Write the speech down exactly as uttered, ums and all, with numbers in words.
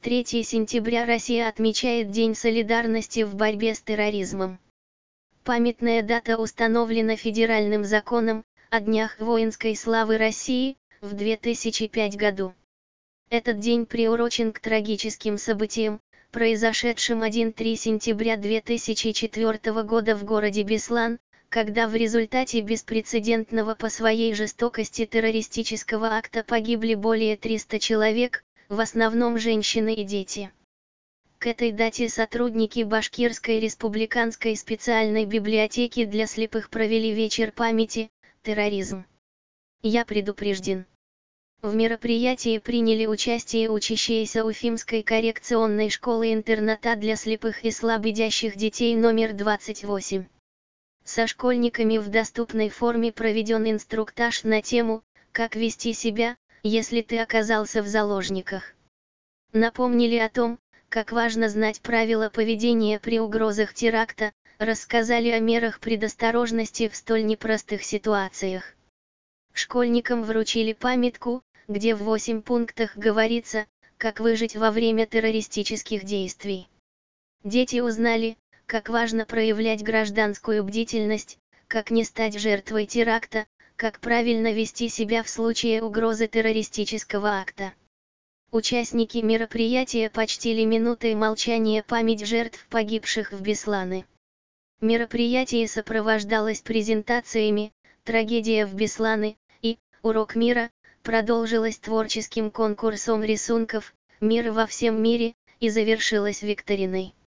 третьего сентября Россия отмечает День солидарности в борьбе с терроризмом. Памятная дата установлена федеральным законом о Днях воинской славы России в две тысячи пятом году. Этот день приурочен к трагическим событиям, произошедшим третьего сентября две тысячи четвёртого года в городе Беслан, когда в результате беспрецедентного по своей жестокости террористического акта погибли более трёхсот человек, в основном женщины и дети. К этой дате сотрудники Башкирской республиканской специальной библиотеки для слепых провели вечер памяти «Терроризм. Я предупрежден». В мероприятии приняли участие учащиеся Уфимской коррекционной школы-интерната для слепых и слабовидящих детей номер двадцать восемь. Со школьниками в доступной форме проведен инструктаж на тему «Как вести себя, если ты оказался в заложниках». Напомнили о том, как важно знать правила поведения при угрозах теракта, рассказали о мерах предосторожности в столь непростых ситуациях. Школьникам вручили памятку, где в восьми пунктах говорится, как выжить во время террористических действий. Дети узнали, как важно проявлять гражданскую бдительность, как не стать жертвой теракта, как правильно вести себя в случае угрозы террористического акта. Участники мероприятия почтили минутой молчания память жертв, погибших в Беслане. Мероприятие сопровождалось презентациями «Трагедия в Беслане» и «Урок мира», продолжилось творческим конкурсом рисунков «Мир во всем мире» и завершилось викториной.